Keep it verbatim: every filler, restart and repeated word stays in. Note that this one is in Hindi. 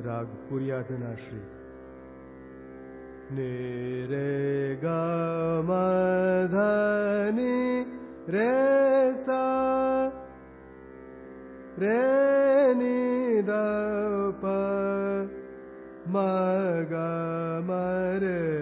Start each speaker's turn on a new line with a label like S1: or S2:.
S1: राग पुरियाधनाश्री। नि रे ग म ध नि रे सा रे नि द प म ग म रे